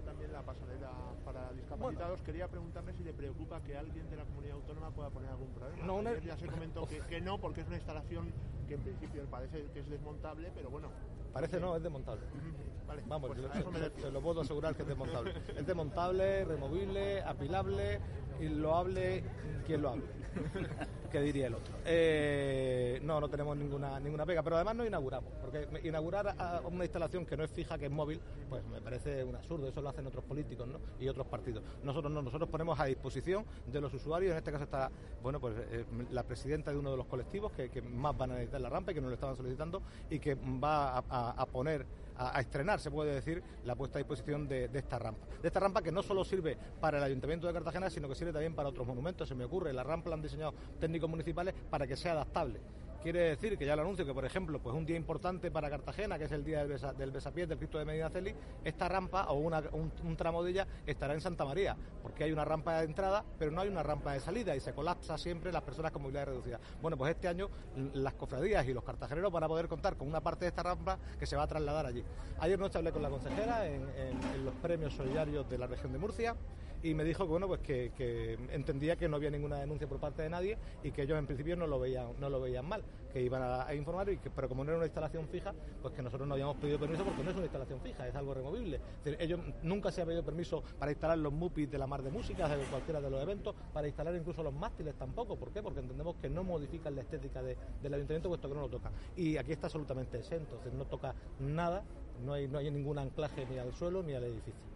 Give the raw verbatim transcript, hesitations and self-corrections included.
también la pasarela para discapacitados. Bueno, quería preguntarle si le preocupa que alguien de la comunidad autónoma pueda poner algún problema. No, una... Ya se comentó que, que no, porque es una instalación que en principio parece que es desmontable, pero bueno. Parece no, es desmontable. Uh-huh. Vale, Vamos, pues se, se, se lo puedo asegurar que es desmontable. Es desmontable, removible, apilable, y lo hable quien lo hable. ¿Qué diría el otro? Eh, no, no tenemos ninguna ninguna pega, pero además no inauguramos, porque inaugurar a una instalación que no es fija, que es móvil, pues me parece un absurdo. Eso lo hacen otros políticos, ¿no? Y otros partidos. Nosotros no, nosotros ponemos a disposición de los usuarios. En este caso está, bueno, pues eh, la presidenta de uno de los colectivos que, que más van a necesitar la rampa y que nos lo estaban solicitando y que va a, a, a poner A, a estrenar, se puede decir, la puesta a disposición de, de esta rampa. De esta rampa que no solo sirve para el Ayuntamiento de Cartagena, sino que sirve también para otros monumentos. Se me ocurre, la rampa la han diseñado técnicos municipales para que sea adaptable. Quiere decir que ya lo anuncio que, por ejemplo, pues un día importante para Cartagena, que es el día del, besa, del besapiés del Cristo de Medinaceli, esta rampa o una, un, un tramo de ella estará en Santa María, porque hay una rampa de entrada, pero no hay una rampa de salida y se colapsa siempre las personas con movilidad reducida. Bueno, pues este año las cofradías y los cartageneros van a poder contar con una parte de esta rampa que se va a trasladar allí. Ayer noche hablé con la consejera en, en, en los premios solidarios de la región de Murcia y me dijo que, bueno, pues que, que entendía que no había ninguna denuncia por parte de nadie y que ellos en principio no lo veían, no lo veían mal, que iban a, a informar, y que, pero como no era una instalación fija, pues que nosotros no habíamos pedido permiso porque no es una instalación fija, es algo removible. Es decir, ellos nunca se ha pedido permiso para instalar los mupis de la Mar de Música, de cualquiera de los eventos, para instalar incluso los mástiles tampoco. ¿Por qué? Porque entendemos que no modifican la estética de, del ayuntamiento, puesto que no lo toca. Y aquí está absolutamente exento, es decir, no toca nada, no hay, no hay ningún anclaje ni al suelo ni al edificio.